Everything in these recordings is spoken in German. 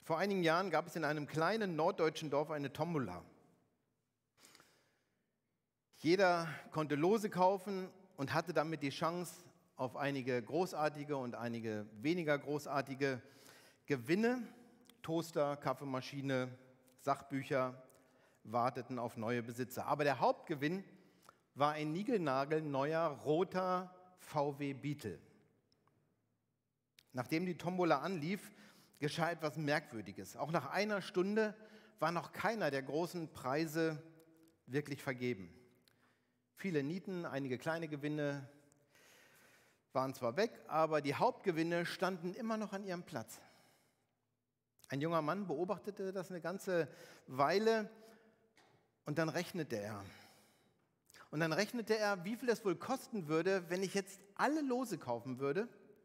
Vor einigen Jahren gab es in einem kleinen norddeutschen Dorf eine Tombola. Jeder konnte Lose kaufen und hatte damit die Chance auf einige großartige und einige weniger großartige Gewinne. Toaster, Kaffeemaschine, Sachbücher warteten auf neue Besitzer. Aber der Hauptgewinn war ein niegelnagelneuer roter VW Beetle. Nachdem die Tombola anlief, geschah etwas Merkwürdiges. Auch nach einer Stunde war noch keiner der großen Preise wirklich vergeben. Viele Nieten, einige kleine Gewinne waren zwar weg, aber die Hauptgewinne standen immer noch an ihrem Platz. Ein junger Mann beobachtete das eine ganze Weile und dann rechnete er. Und dann rechnete er, wie viel es wohl kosten würde, wenn ich jetzt alle Lose kaufen würde,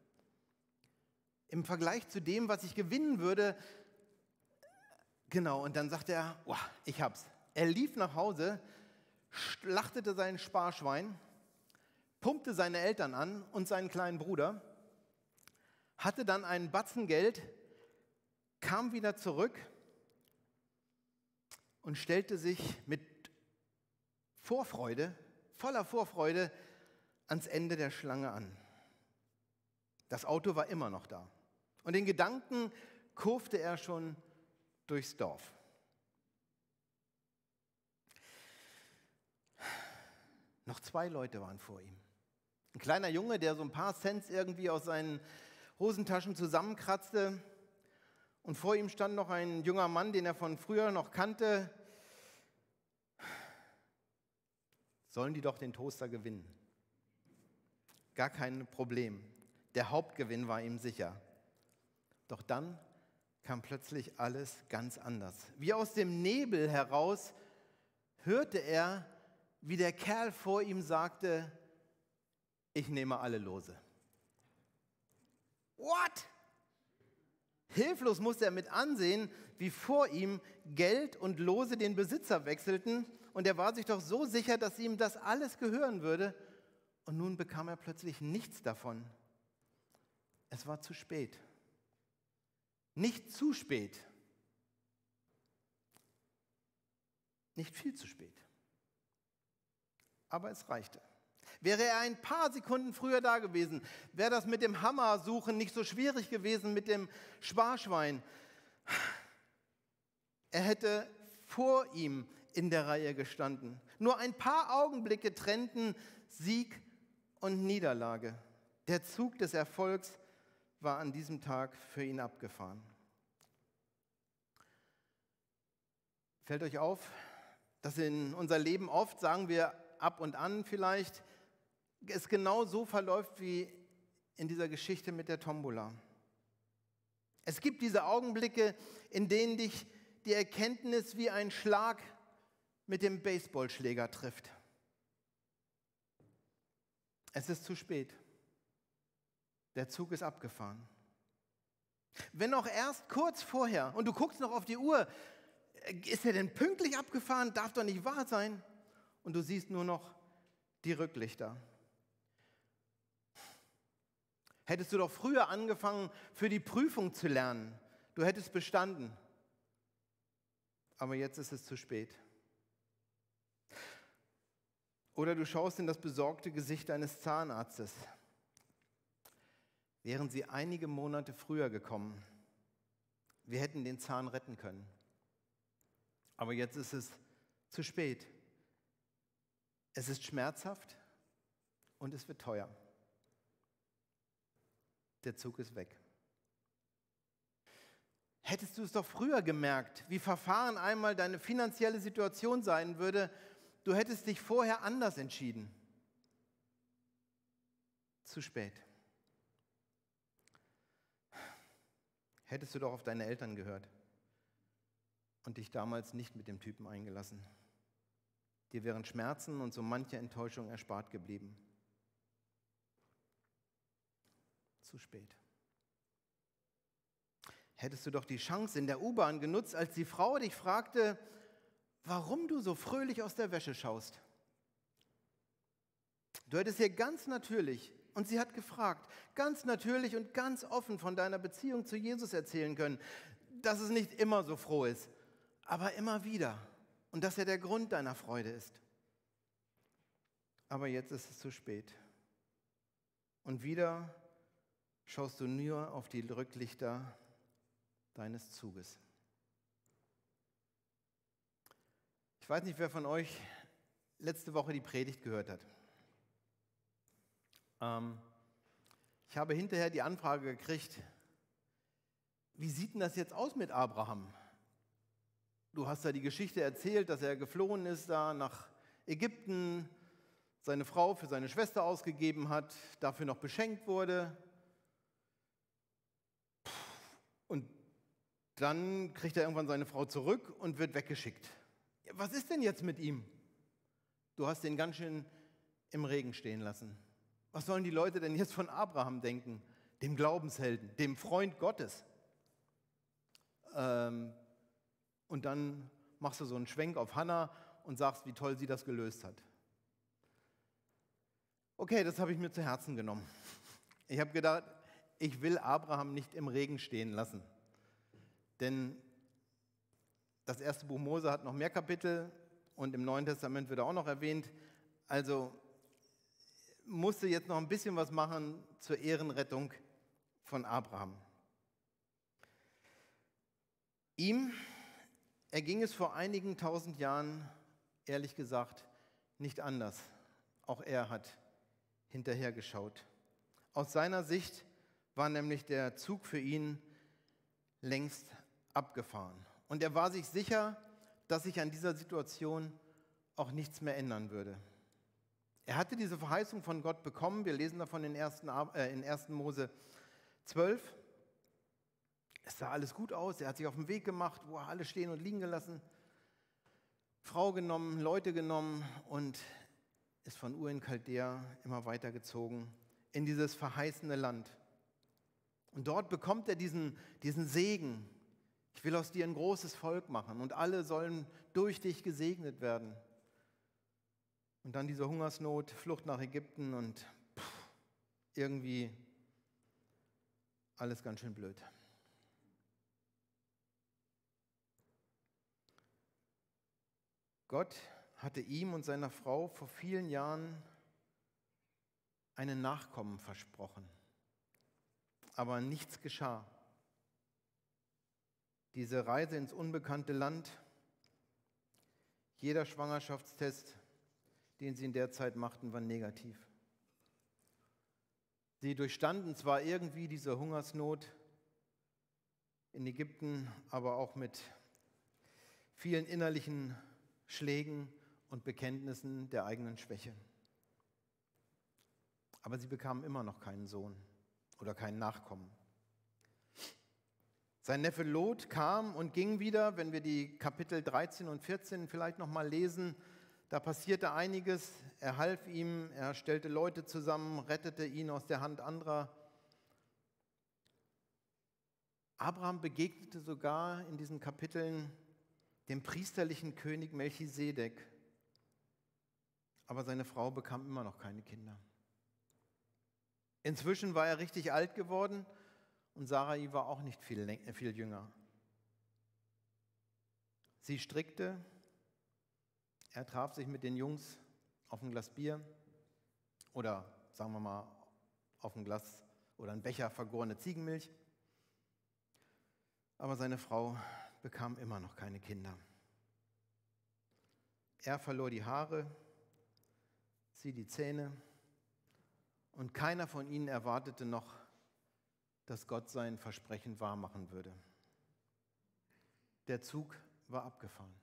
im Vergleich zu dem, was ich gewinnen würde. Genau, und dann sagte er, oh, ich hab's. Er lief nach Hause, schlachtete sein Sparschwein, pumpte seine Eltern an und seinen kleinen Bruder, hatte dann einen Batzen Geld, kam wieder zurück und stellte sich mit Vorfreude, voller Vorfreude, ans Ende der Schlange an. Das Auto war immer noch da. Und in Gedanken kurfte er schon durchs Dorf. Noch 2 Leute waren vor ihm. Ein kleiner Junge, der so ein paar Cents irgendwie aus seinen Hosentaschen zusammenkratzte. Und vor ihm stand noch ein junger Mann, den er von früher noch kannte. Sollen die doch den Toaster gewinnen? Gar kein Problem. Der Hauptgewinn war ihm sicher. Doch dann kam plötzlich alles ganz anders. Wie aus dem Nebel heraus hörte er, wie der Kerl vor ihm sagte, ich nehme alle Lose. What? Hilflos musste er mit ansehen, wie vor ihm Geld und Lose den Besitzer wechselten. Und er war sich doch so sicher, dass ihm das alles gehören würde. Und nun bekam er plötzlich nichts davon. Es war zu spät. Nicht zu spät. Nicht viel zu spät. Aber es reichte. Wäre er ein paar Sekunden früher da gewesen, wäre das mit dem Hammersuchen nicht so schwierig gewesen mit dem Sparschwein. Er hätte vor ihm in der Reihe gestanden. Nur ein paar Augenblicke trennten Sieg und Niederlage. Der Zug des Erfolgs war an diesem Tag für ihn abgefahren. Fällt euch auf, dass in unser Leben oft, sagen wir ab und an vielleicht, es genau so verläuft wie in dieser Geschichte mit der Tombola. Es gibt diese Augenblicke, in denen dich die Erkenntnis wie ein Schlag mit dem Baseballschläger trifft. Es ist zu spät. Der Zug ist abgefahren. Wenn auch erst kurz vorher, und du guckst noch auf die Uhr, ist er denn pünktlich abgefahren? Darf doch nicht wahr sein. Und du siehst nur noch die Rücklichter. Hättest du doch früher angefangen, für die Prüfung zu lernen. Du hättest bestanden. Aber jetzt ist es zu spät. Oder du schaust in das besorgte Gesicht eines Zahnarztes. Wären sie einige Monate früher gekommen, wir hätten den Zahn retten können. Aber jetzt ist es zu spät. Es ist schmerzhaft und es wird teuer. Der Zug ist weg. Hättest du es doch früher gemerkt, wie verfahren einmal deine finanzielle Situation sein würde, du hättest dich vorher anders entschieden. Zu spät. Hättest du doch auf deine Eltern gehört und dich damals nicht mit dem Typen eingelassen. Dir wären Schmerzen und so manche Enttäuschung erspart geblieben. Zu spät. Hättest du doch die Chance in der U-Bahn genutzt, als die Frau dich fragte, warum du so fröhlich aus der Wäsche schaust. Du hättest ihr ganz natürlich, und sie hat gefragt, ganz natürlich und ganz offen von deiner Beziehung zu Jesus erzählen können. dass es nicht immer so froh ist, aber immer wieder. Und dass er der Grund deiner Freude ist. Aber jetzt ist es zu spät. Und wieder schaust du nur auf die Rücklichter deines Zuges. Ich weiß nicht, wer von euch letzte Woche die Predigt gehört hat. Ich habe hinterher die Anfrage gekriegt, wie sieht denn das jetzt aus mit Abraham? Du hast ja die Geschichte erzählt, dass er geflohen ist da nach Ägypten, seine Frau für seine Schwester ausgegeben hat, dafür noch beschenkt wurde. Und dann kriegt er irgendwann seine Frau zurück und wird weggeschickt. Ja, was ist denn jetzt mit ihm? Du hast ihn ganz schön im Regen stehen lassen. Was sollen die Leute denn jetzt von Abraham denken? Dem Glaubenshelden, dem Freund Gottes. Und dann machst du so einen Schwenk auf Hannah und sagst, wie toll sie das gelöst hat. Okay, das habe ich mir zu Herzen genommen. Ich habe gedacht, ich will Abraham nicht im Regen stehen lassen. Denn das erste Buch Mose hat noch mehr Kapitel und im Neuen Testament wird er auch noch erwähnt. Also musste jetzt noch ein bisschen was machen zur Ehrenrettung von Abraham. Ihm erging es vor einigen tausend Jahren, ehrlich gesagt, nicht anders. Auch er hat hinterhergeschaut. Aus seiner Sicht war nämlich der Zug für ihn längst abgefahren. Und er war sich sicher, dass sich an dieser Situation auch nichts mehr ändern würde. Er hatte diese Verheißung von Gott bekommen. Wir lesen davon in 1. Mose 12. Es sah alles gut aus. Er hat sich auf den Weg gemacht, wo er alles stehen und liegen gelassen, Frau genommen, Leute genommen und ist von Ur in Chaldea immer weitergezogen in dieses verheißene Land. Und dort bekommt er diesen Segen. Ich will aus dir ein großes Volk machen und alle sollen durch dich gesegnet werden. Und dann diese Hungersnot, Flucht nach Ägypten und irgendwie alles ganz schön blöd. Gott hatte ihm und seiner Frau vor vielen Jahren einen Nachkommen versprochen. Aber nichts geschah. Diese Reise ins unbekannte Land, jeder Schwangerschaftstest, den sie in der Zeit machten, war negativ. Sie durchstanden zwar irgendwie diese Hungersnot in Ägypten, aber auch mit vielen innerlichen Schlägen und Bekenntnissen der eigenen Schwäche. Aber sie bekamen immer noch keinen Sohn oder keinen Nachkommen. Sein Neffe Lot kam und ging wieder, wenn wir die Kapitel 13 und 14 vielleicht noch mal lesen, da passierte einiges. Er half ihm, er stellte Leute zusammen, rettete ihn aus der Hand anderer. Abraham begegnete sogar in diesen Kapiteln dem priesterlichen König Melchisedek. Aber seine Frau bekam immer noch keine Kinder. Inzwischen war er richtig alt geworden und Sarai war auch nicht viel jünger. Sie strickte, er traf sich mit den Jungs auf ein Glas Bier oder sagen wir mal auf ein Glas oder ein Becher vergorene Ziegenmilch. Aber seine Frau bekam immer noch keine Kinder. Er verlor die Haare, sie die Zähne und keiner von ihnen erwartete noch, dass Gott sein Versprechen wahrmachen würde. Der Zug war abgefahren.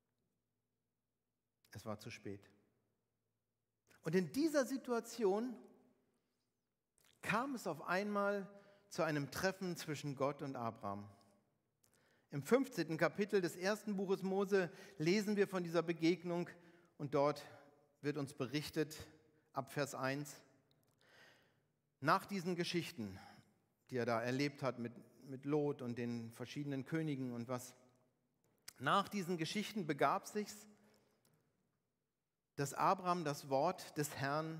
Es war zu spät. Und in dieser Situation kam es auf einmal zu einem Treffen zwischen Gott und Abraham. Im 15. Kapitel des ersten Buches Mose lesen wir von dieser Begegnung und dort wird uns berichtet, ab Vers 1, nach diesen Geschichten, die er da erlebt hat mit Lot und den verschiedenen Königen und was, nach diesen Geschichten begab sich's, dass zu Abraham das Wort des Herrn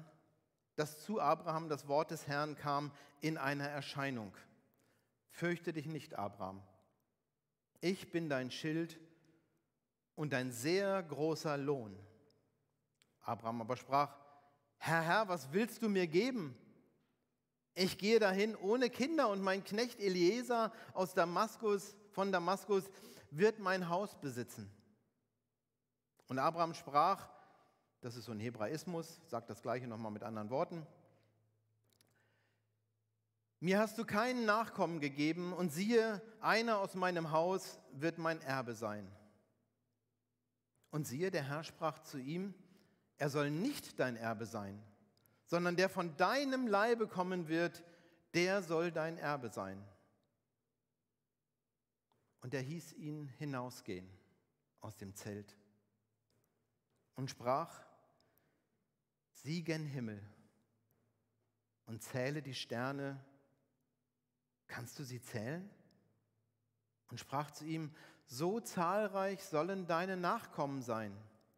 kam in einer Erscheinung. Fürchte dich nicht, Abraham. Ich bin dein Schild und ein sehr großer Lohn. Abraham aber sprach, Herr, was willst du mir geben? Ich gehe dahin ohne Kinder und mein Knecht Eliezer von Damaskus wird mein Haus besitzen. Und Abraham sprach, das ist so ein Hebraismus, sagt das Gleiche nochmal mit anderen Worten, mir hast du keinen Nachkommen gegeben und siehe, einer aus meinem Haus wird mein Erbe sein. Und siehe, der Herr sprach zu ihm, er soll nicht dein Erbe sein, sondern der von deinem Leibe kommen wird, der soll dein Erbe sein. Und er hieß ihn hinausgehen aus dem Zelt und sprach, sieh gen Himmel und zähle die Sterne, kannst du sie zählen? Und sprach zu ihm, so zahlreich sollen deine Nachkommen sein.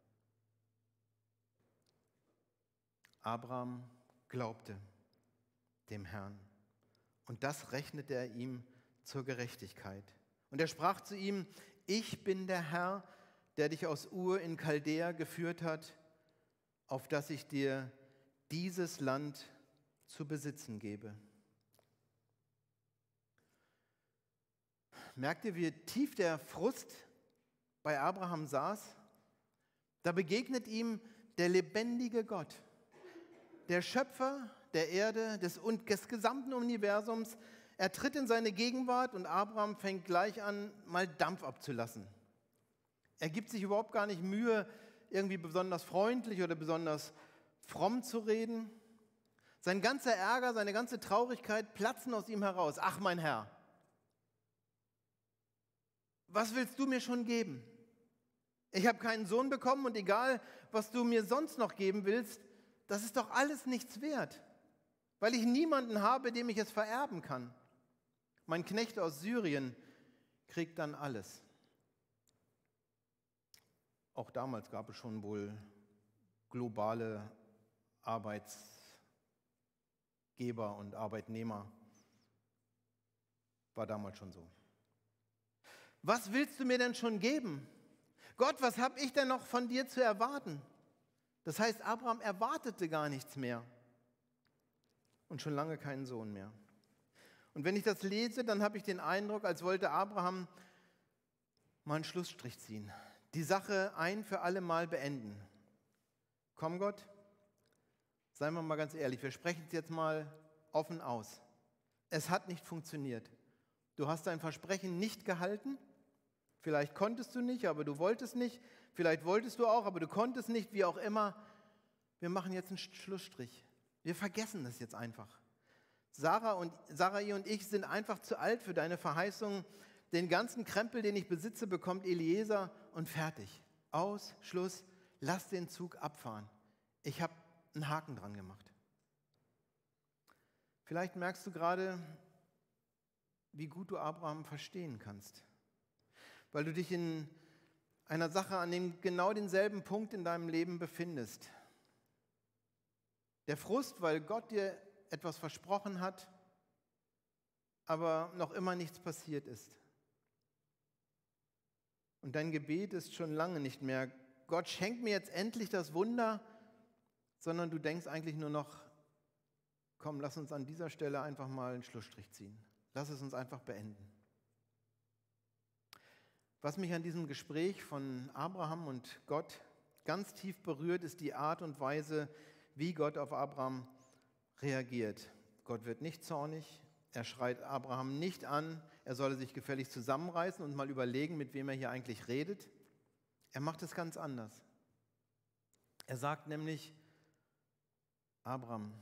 Abraham glaubte dem Herrn und das rechnete er ihm zur Gerechtigkeit. Und er sprach zu ihm, ich bin der Herr, der dich aus Ur in Chaldea geführt hat, auf das ich dir dieses Land zu besitzen gebe. Merkt ihr, wie tief der Frust bei Abraham saß? Da begegnet ihm der lebendige Gott, der Schöpfer der Erde des gesamten Universums. Er tritt in seine Gegenwart und Abraham fängt gleich an, mal Dampf abzulassen. Er gibt sich überhaupt gar nicht Mühe, irgendwie besonders freundlich oder besonders fromm zu reden. Sein ganzer Ärger, seine ganze Traurigkeit platzen aus ihm heraus. Ach, mein Herr, was willst du mir schon geben? Ich habe keinen Sohn bekommen und egal, was du mir sonst noch geben willst, das ist doch alles nichts wert, weil ich niemanden habe, dem ich es vererben kann. Mein Knecht aus Syrien kriegt dann alles. Auch damals gab es schon wohl globale Arbeitgeber und Arbeitnehmer. War damals schon so. Was willst du mir denn schon geben? Gott, was habe ich denn noch von dir zu erwarten? Das heißt, Abraham erwartete gar nichts mehr und schon lange keinen Sohn mehr. Und wenn ich das lese, dann habe ich den Eindruck, als wollte Abraham mal einen Schlussstrich ziehen, die Sache ein für alle Mal beenden. Komm Gott, seien wir mal ganz ehrlich, wir sprechen es jetzt mal offen aus. Es hat nicht funktioniert. Du hast dein Versprechen nicht gehalten. Vielleicht konntest du nicht, aber du wolltest nicht. Vielleicht wolltest du auch, aber du konntest nicht, wie auch immer. Wir machen jetzt einen Schlussstrich. Wir vergessen das jetzt einfach. Sarai und ich sind einfach zu alt für deine Verheißung. Den ganzen Krempel, den ich besitze, bekommt Eliezer und fertig. Aus, Schluss, lass den Zug abfahren. Ich habe einen Haken dran gemacht. Vielleicht merkst du gerade, wie gut du Abraham verstehen kannst, weil du dich in einer Sache an dem genau denselben Punkt in deinem Leben befindest. Der Frust, weil Gott dir etwas versprochen hat, aber noch immer nichts passiert ist. Und dein Gebet ist schon lange nicht mehr, Gott, schenk mir jetzt endlich das Wunder, sondern du denkst eigentlich nur noch, komm, lass uns an dieser Stelle einfach mal einen Schlussstrich ziehen. Lass es uns einfach beenden. Was mich an diesem Gespräch von Abraham und Gott ganz tief berührt, ist die Art und Weise, wie Gott auf Abraham reagiert. Gott wird nicht zornig, er schreit Abraham nicht an, er solle sich gefälligst zusammenreißen und mal überlegen, mit wem er hier eigentlich redet. Er macht es ganz anders. Er sagt nämlich, Abraham,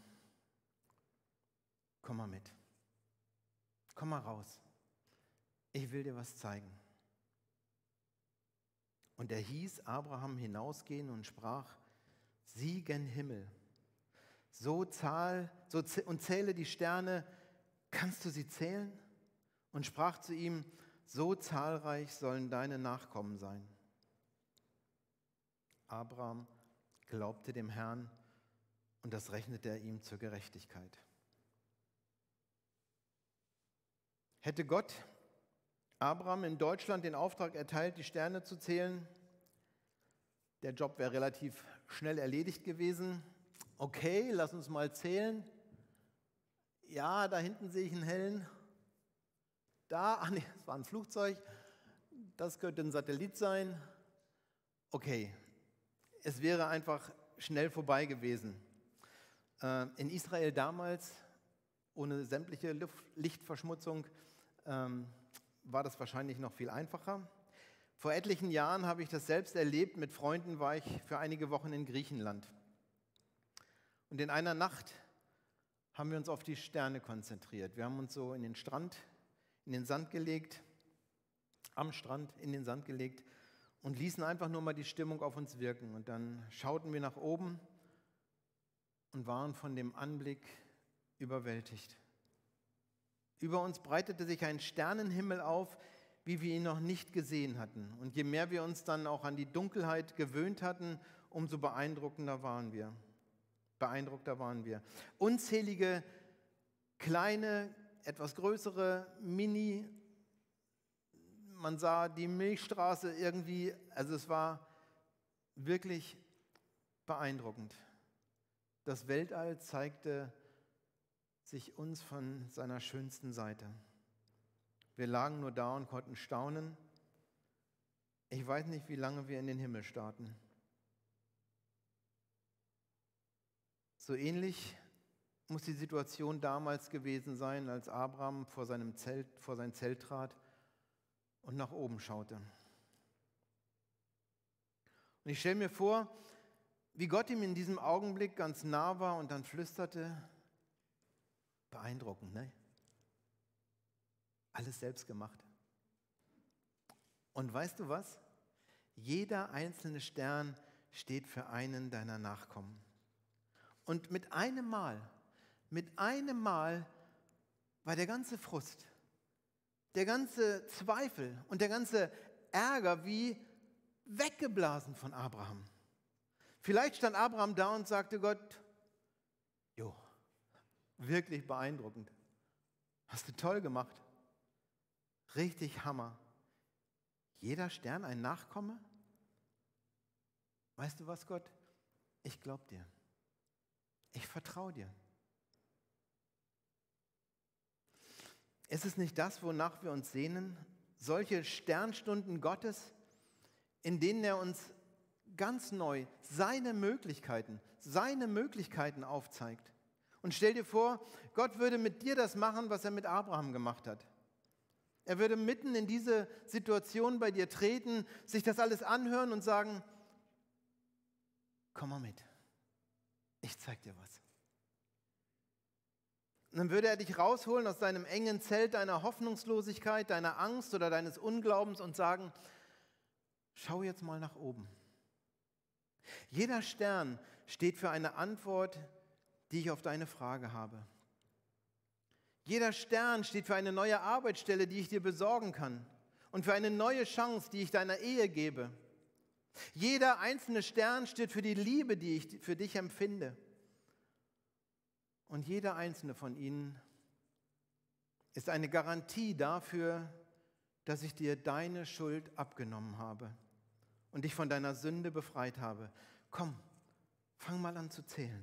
komm mal mit, komm mal raus, ich will dir was zeigen. Und er hieß Abraham hinausgehen und sprach, sieh gen Himmel, und zähle die Sterne, kannst du sie zählen? Und sprach zu ihm, so zahlreich sollen deine Nachkommen sein. Abraham glaubte dem Herrn und das rechnete er ihm zur Gerechtigkeit. Hätte Gott Abraham in Deutschland den Auftrag erteilt, die Sterne zu zählen. Der Job wäre relativ schnell erledigt gewesen. Okay, lass uns mal zählen. Ja, da hinten sehe ich einen hellen. Da, ach nee, das war ein Flugzeug. Das könnte ein Satellit sein. Okay, es wäre einfach schnell vorbei gewesen. In Israel damals, ohne sämtliche Lichtverschmutzung, war das wahrscheinlich noch viel einfacher. Vor etlichen Jahren habe ich das selbst erlebt. Mit Freunden war ich für einige Wochen in Griechenland. Und in einer Nacht haben wir uns auf die Sterne konzentriert. Wir haben uns so in den Sand gelegt, am Strand in den Sand gelegt und ließen einfach nur mal die Stimmung auf uns wirken. Und dann schauten wir nach oben und waren von dem Anblick überwältigt. Über uns breitete sich ein Sternenhimmel auf, wie wir ihn noch nicht gesehen hatten. Und je mehr wir uns dann auch an die Dunkelheit gewöhnt hatten, umso beeindruckter waren wir. Unzählige kleine, etwas größere, man sah die Milchstraße irgendwie, also es war wirklich beeindruckend. Das Weltall zeigte sich uns von seiner schönsten Seite. Wir lagen nur da und konnten staunen. Ich weiß nicht, wie lange wir in den Himmel starrten. So ähnlich muss die Situation damals gewesen sein, als Abraham vor sein Zelt trat und nach oben schaute. Und ich stelle mir vor, wie Gott ihm in diesem Augenblick ganz nah war und dann flüsterte, beeindruckend, ne? Alles selbst gemacht. Und weißt du was? Jeder einzelne Stern steht für einen deiner Nachkommen. Und mit einem Mal war der ganze Frust, der ganze Zweifel und der ganze Ärger wie weggeblasen von Abraham. Vielleicht stand Abraham da und sagte Gott, jo, wirklich beeindruckend. Hast du toll gemacht. Richtig Hammer. Jeder Stern ein Nachkomme? Weißt du was, Gott? Ich glaube dir. Ich vertraue dir. Ist es nicht das, wonach wir uns sehnen? Solche Sternstunden Gottes, in denen er uns ganz neu seine Möglichkeiten aufzeigt. Und stell dir vor, Gott würde mit dir das machen, was er mit Abraham gemacht hat. Er würde mitten in diese Situation bei dir treten, sich das alles anhören und sagen, komm mal mit, ich zeig dir was. Und dann würde er dich rausholen aus deinem engen Zelt deiner Hoffnungslosigkeit, deiner Angst oder deines Unglaubens und sagen, schau jetzt mal nach oben. Jeder Stern steht für eine Antwort, die ich auf deine Frage habe. Jeder Stern steht für eine neue Arbeitsstelle, die ich dir besorgen kann und für eine neue Chance, die ich deiner Ehe gebe. Jeder einzelne Stern steht für die Liebe, die ich für dich empfinde. Und jeder einzelne von ihnen ist eine Garantie dafür, dass ich dir deine Schuld abgenommen habe und dich von deiner Sünde befreit habe. Komm, fang mal an zu zählen.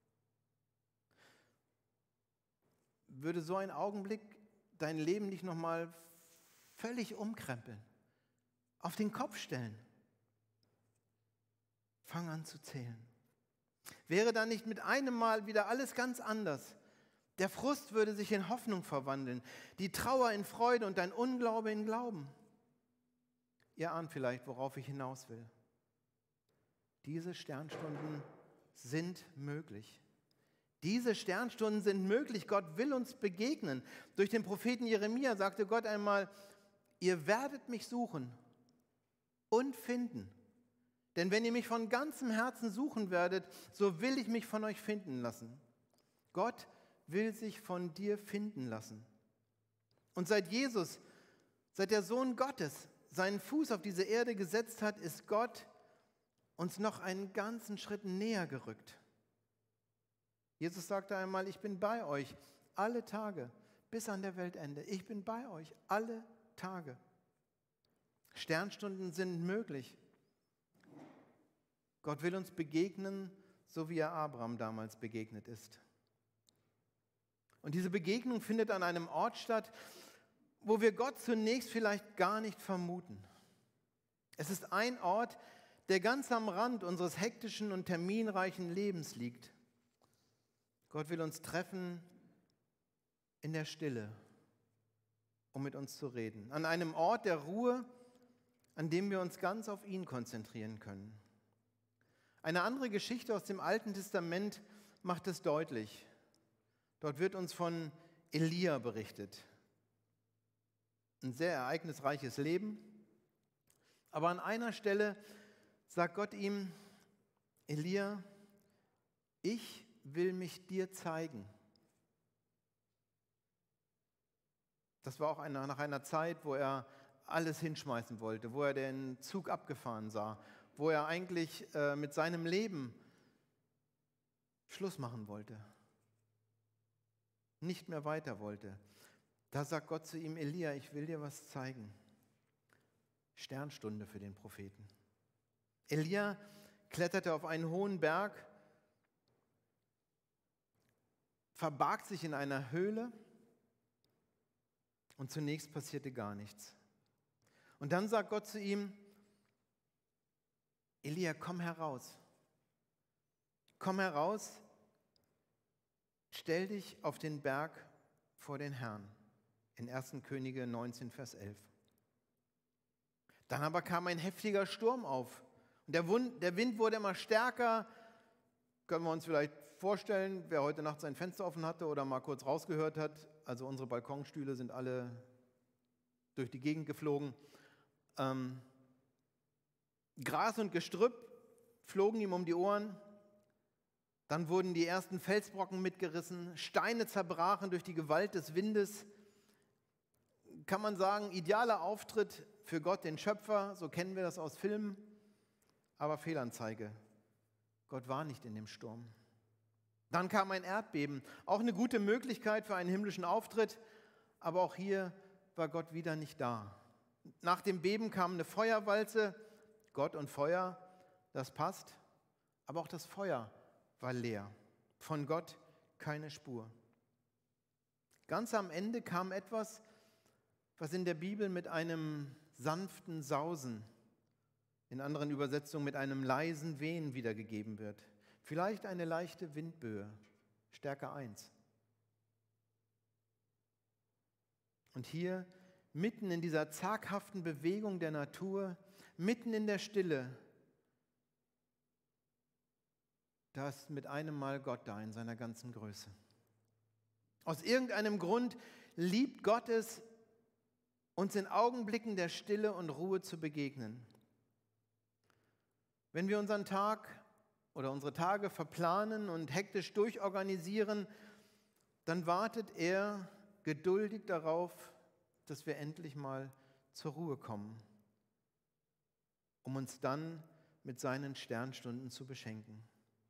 Würde so ein Augenblick dein Leben nicht nochmal völlig umkrempeln, auf den Kopf stellen? Fang an zu zählen. Wäre da nicht mit einem Mal wieder alles ganz anders? Der Frust würde sich in Hoffnung verwandeln, die Trauer in Freude und dein Unglaube in Glauben. Ihr ahnt vielleicht, worauf ich hinaus will. Diese Sternstunden sind möglich. Diese Sternstunden sind möglich. Gott will uns begegnen. Durch den Propheten Jeremia sagte Gott einmal, ihr werdet mich suchen und finden. Denn wenn ihr mich von ganzem Herzen suchen werdet, so will ich mich von euch finden lassen. Gott will sich von dir finden lassen. Und seit der Sohn Gottes, seinen Fuß auf diese Erde gesetzt hat, ist Gott uns noch einen ganzen Schritt näher gerückt. Jesus sagte einmal, ich bin bei euch alle Tage bis an der Weltende. Ich bin bei euch alle Tage. Sternstunden sind möglich. Gott will uns begegnen, so wie er Abraham damals begegnet ist. Und diese Begegnung findet an einem Ort statt, wo wir Gott zunächst vielleicht gar nicht vermuten. Es ist ein Ort, der ganz am Rand unseres hektischen und terminreichen Lebens liegt. Gott will uns treffen in der Stille, um mit uns zu reden. An einem Ort der Ruhe, an dem wir uns ganz auf ihn konzentrieren können. Eine andere Geschichte aus dem Alten Testament macht es deutlich. Dort wird uns von Elia berichtet. Ein sehr ereignisreiches Leben. Aber an einer Stelle sagt Gott ihm: Elia, ich will mich dir zeigen. Das war auch nach einer Zeit, wo er alles hinschmeißen wollte, wo er den Zug abgefahren sah, wo er eigentlich mit seinem Leben Schluss machen wollte, nicht mehr weiter wollte. Da sagt Gott zu ihm: Elia, ich will dir was zeigen. Sternstunde für den Propheten. Elia kletterte auf einen hohen Berg, verbarg sich in einer Höhle und zunächst passierte gar nichts. Und dann sagt Gott zu ihm: Elia, komm heraus. Komm heraus, stell dich auf den Berg vor den Herrn. In 1. Könige 19, Vers 11. Dann aber kam ein heftiger Sturm auf. Und der Wind wurde immer stärker. Können wir uns vielleicht vorstellen, wer heute Nacht sein Fenster offen hatte oder mal kurz rausgehört hat. Also unsere Balkonstühle sind alle durch die Gegend geflogen. Gras und Gestrüpp flogen ihm um die Ohren. Dann wurden die ersten Felsbrocken mitgerissen. Steine zerbrachen durch die Gewalt des Windes. Kann man sagen, idealer Auftritt für Gott, den Schöpfer. So kennen wir das aus Filmen. Aber Fehlanzeige. Gott war nicht in dem Sturm. Dann kam ein Erdbeben. Auch eine gute Möglichkeit für einen himmlischen Auftritt. Aber auch hier war Gott wieder nicht da. Nach dem Beben kam eine Feuerwalze. Gott und Feuer, das passt. Aber auch das Feuer war leer. Von Gott keine Spur. Ganz am Ende kam etwas, was in der Bibel mit einem sanften Sausen, in anderen Übersetzungen mit einem leisen Wehen wiedergegeben wird. Vielleicht eine leichte Windböe, Stärke 1. Und hier, mitten in dieser zaghaften Bewegung der Natur, mitten in der Stille, da ist mit einem Mal Gott da in seiner ganzen Größe. Aus irgendeinem Grund liebt Gott es, uns in Augenblicken der Stille und Ruhe zu begegnen. Wenn wir unseren Tag oder unsere Tage verplanen und hektisch durchorganisieren, dann wartet er geduldig darauf, dass wir endlich mal zur Ruhe kommen, um uns dann mit seinen Sternstunden zu beschenken.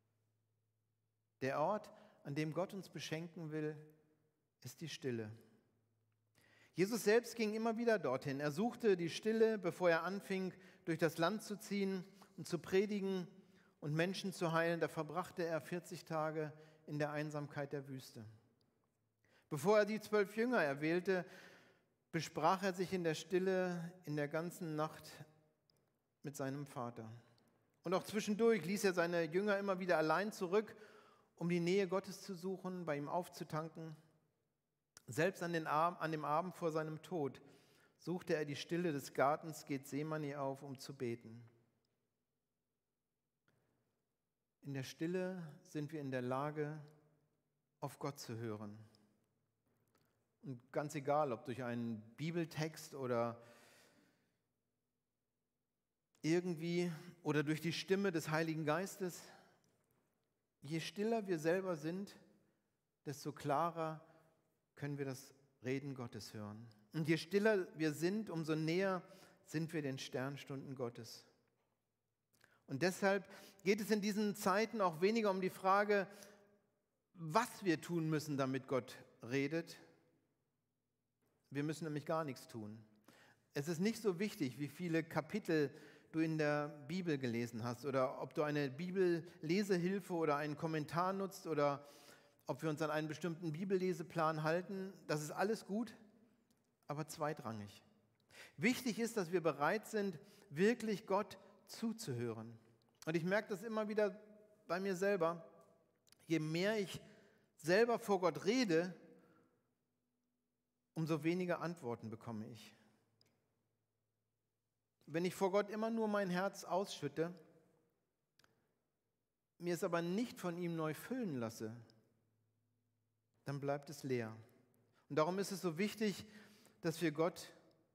Der Ort, an dem Gott uns beschenken will, ist die Stille. Jesus selbst ging immer wieder dorthin. Er suchte die Stille, bevor er anfing, durch das Land zu ziehen und zu predigen und Menschen zu heilen. Da verbrachte er 40 Tage in der Einsamkeit der Wüste. Bevor er die 12 Jünger erwählte, besprach er sich in der Stille in der ganzen Nacht mit seinem Vater. Und auch zwischendurch ließ er seine Jünger immer wieder allein zurück, um die Nähe Gottes zu suchen, bei ihm aufzutanken. Selbst an dem Abend vor seinem Tod suchte er die Stille des Gartens Gethsemane auf, um zu beten. In der Stille sind wir in der Lage, auf Gott zu hören. Und ganz egal, ob durch einen Bibeltext oder irgendwie oder durch die Stimme des Heiligen Geistes, je stiller wir selber sind, desto klarer können wir das Reden Gottes hören. Und je stiller wir sind, umso näher sind wir den Sternstunden Gottes. Und deshalb geht es in diesen Zeiten auch weniger um die Frage, was wir tun müssen, damit Gott redet. Wir müssen nämlich gar nichts tun. Es ist nicht so wichtig, wie viele Kapitel du in der Bibel gelesen hast oder ob du eine Bibellesehilfe oder einen Kommentar nutzt oder ob wir uns an einen bestimmten Bibelleseplan halten. Das ist alles gut, aber zweitrangig. Wichtig ist, dass wir bereit sind, wirklich Gott zuzuhören. Und ich merke das immer wieder bei mir selber. Je mehr ich selber vor Gott rede, umso weniger Antworten bekomme ich. Wenn ich vor Gott immer nur mein Herz ausschütte, mir es aber nicht von ihm neu füllen lasse, dann bleibt es leer. Und darum ist es so wichtig, dass wir Gott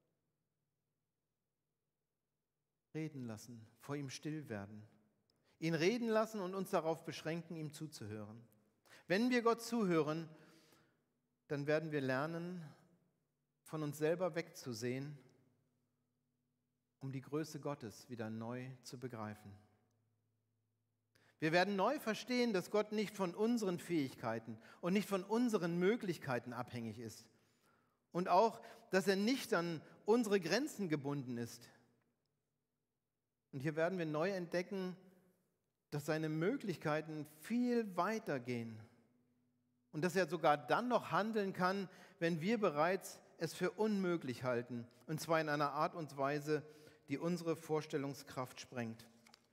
reden lassen, vor ihm still werden, ihn reden lassen und uns darauf beschränken, ihm zuzuhören. Wenn wir Gott zuhören, dann werden wir lernen, von uns selber wegzusehen, um die Größe Gottes wieder neu zu begreifen. Wir werden neu verstehen, dass Gott nicht von unseren Fähigkeiten und nicht von unseren Möglichkeiten abhängig ist. Und auch, dass er nicht an unsere Grenzen gebunden ist. Und hier werden wir neu entdecken, dass seine Möglichkeiten viel weiter gehen. Und dass er sogar dann noch handeln kann, wenn wir bereits es für unmöglich halten. Und zwar in einer Art und Weise, die unsere Vorstellungskraft sprengt.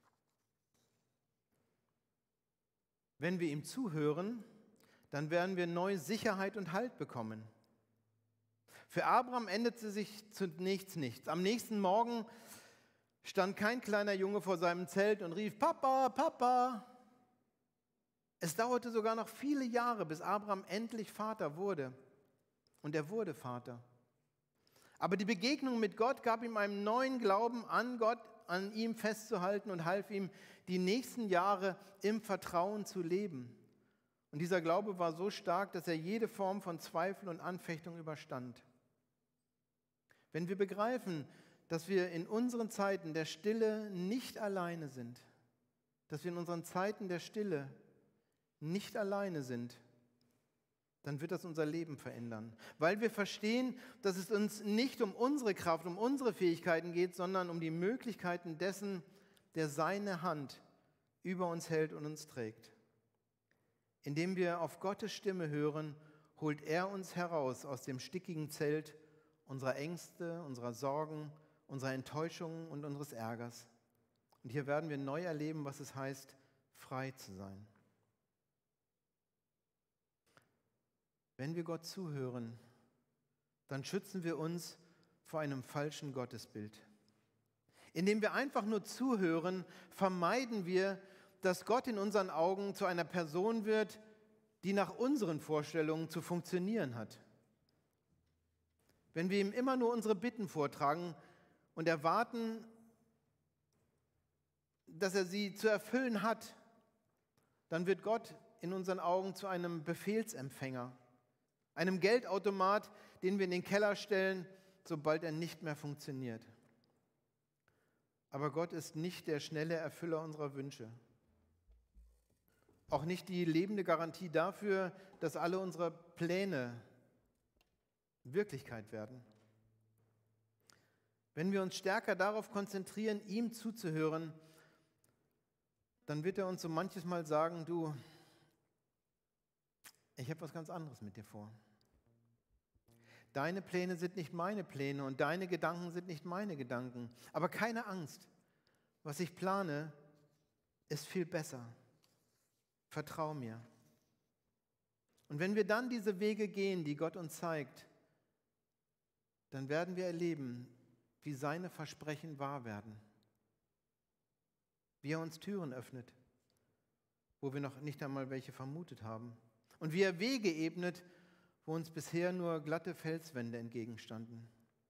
Wenn wir ihm zuhören, dann werden wir neue Sicherheit und Halt bekommen. Für Abraham änderte sich zunächst nichts. Am nächsten Morgen stand kein kleiner Junge vor seinem Zelt und rief, Papa, Papa. Es dauerte sogar noch viele Jahre, bis Abraham endlich Vater wurde. Und er wurde Vater. Aber die Begegnung mit Gott gab ihm einen neuen Glauben an Gott, an ihm festzuhalten und half ihm, die nächsten Jahre im Vertrauen zu leben. Und dieser Glaube war so stark, dass er jede Form von Zweifel und Anfechtung überstand. Wenn wir begreifen, dass wir in unseren Zeiten der Stille nicht alleine sind, dass wir in unseren Zeiten der Stille nicht alleine sind, dann wird das unser Leben verändern. Weil wir verstehen, dass es uns nicht um unsere Kraft, um unsere Fähigkeiten geht, sondern um die Möglichkeiten dessen, der seine Hand über uns hält und uns trägt. Indem wir auf Gottes Stimme hören, holt er uns heraus aus dem stickigen Zelt unserer Ängste, unserer Sorgen, unserer Enttäuschungen und unseres Ärgers. Und hier werden wir neu erleben, was es heißt, frei zu sein. Wenn wir Gott zuhören, dann schützen wir uns vor einem falschen Gottesbild. Indem wir einfach nur zuhören, vermeiden wir, dass Gott in unseren Augen zu einer Person wird, die nach unseren Vorstellungen zu funktionieren hat. Wenn wir ihm immer nur unsere Bitten vortragen und erwarten, dass er sie zu erfüllen hat, dann wird Gott in unseren Augen zu einem Befehlsempfänger, einem Geldautomat, den wir in den Keller stellen, sobald er nicht mehr funktioniert. Aber Gott ist nicht der schnelle Erfüller unserer Wünsche. Auch nicht die lebende Garantie dafür, dass alle unsere Pläne Wirklichkeit werden. Wenn wir uns stärker darauf konzentrieren, ihm zuzuhören, dann wird er uns so manches Mal sagen, du, ich habe was ganz anderes mit dir vor. Deine Pläne sind nicht meine Pläne und deine Gedanken sind nicht meine Gedanken. Aber keine Angst, was ich plane, ist viel besser. Vertrau mir. Und wenn wir dann diese Wege gehen, die Gott uns zeigt, dann werden wir erleben, wie seine Versprechen wahr werden. Wie er uns Türen öffnet, wo wir noch nicht einmal welche vermutet haben. Und wie er Wege ebnet, wo uns bisher nur glatte Felswände entgegenstanden.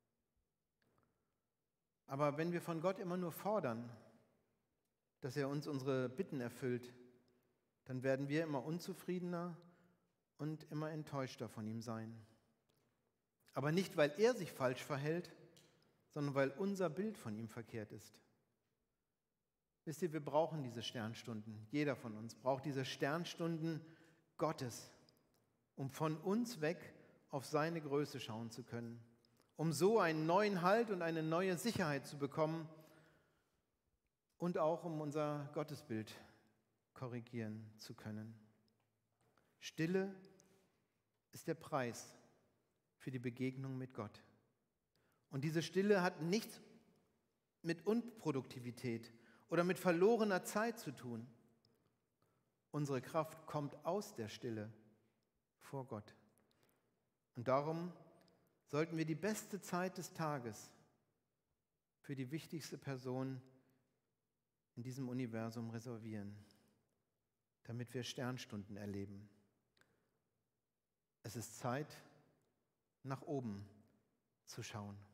Aber wenn wir von Gott immer nur fordern, dass er uns unsere Bitten erfüllt, dann werden wir immer unzufriedener und immer enttäuschter von ihm sein. Aber nicht, weil er sich falsch verhält, sondern weil unser Bild von ihm verkehrt ist. Wisst ihr, wir brauchen diese Sternstunden. Jeder von uns braucht diese Sternstunden Gottes, um von uns weg auf seine Größe schauen zu können um so einen neuen Halt und eine neue Sicherheit zu bekommen und auch um unser Gottesbild korrigieren zu können. Stille ist der Preis für die Begegnung mit Gott. Und diese Stille hat nichts mit Unproduktivität oder mit verlorener Zeit zu tun. Unsere Kraft kommt aus der Stille vor Gott. Und darum sollten wir die beste Zeit des Tages für die wichtigste Person in diesem Universum reservieren, damit wir Sternstunden erleben. Es ist Zeit, nach oben zu schauen.